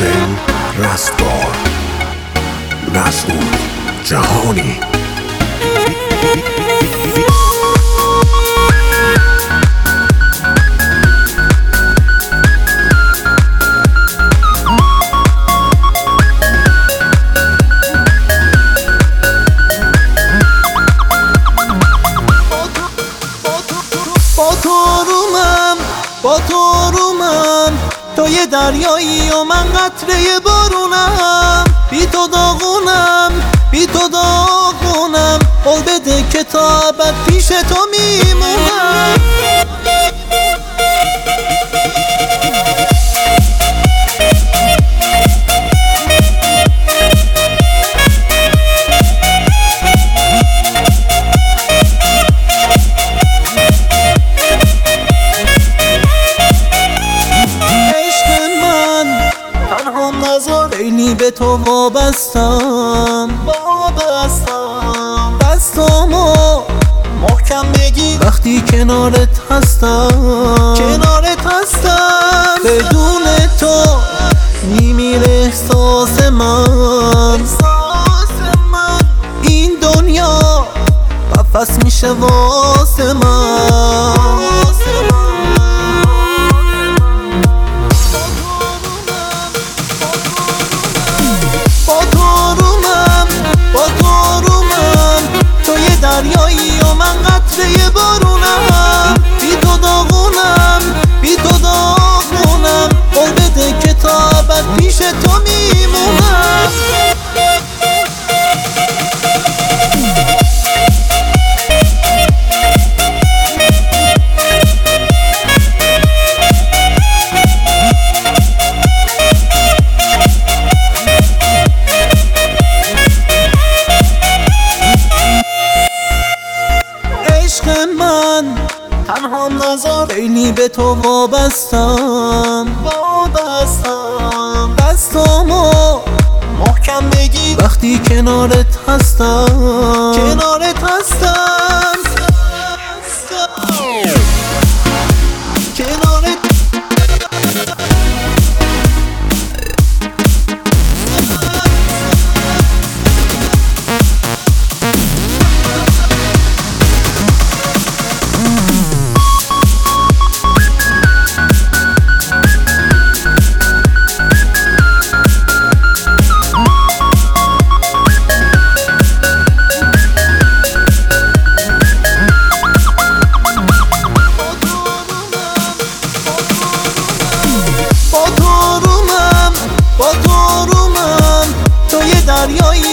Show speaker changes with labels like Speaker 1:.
Speaker 1: حسین رستگار، مسعود جهانی.
Speaker 2: با تو رومم، تو یه دریایی و من قطره بارونم. بی تو داغونم، بی تو داغونم. قول بده که تا ابد پیش تو میمونم. خیلی به تو وابستم، دستامو محکم بگی وقتی کنارت هستم. بدون تو میمیره احساس من. این دنیا قفس میشه واسه من. دریایی و من قطره بارونم. بی تو داغونم، بی تو داغونم. قول بده که تا ابد پیش تو میمونم. من تنهام نذار، خیلی به تو وابستم. دستامو محکم بگی وقتی کنارت هستم. با تو رومم، تو یه دریایی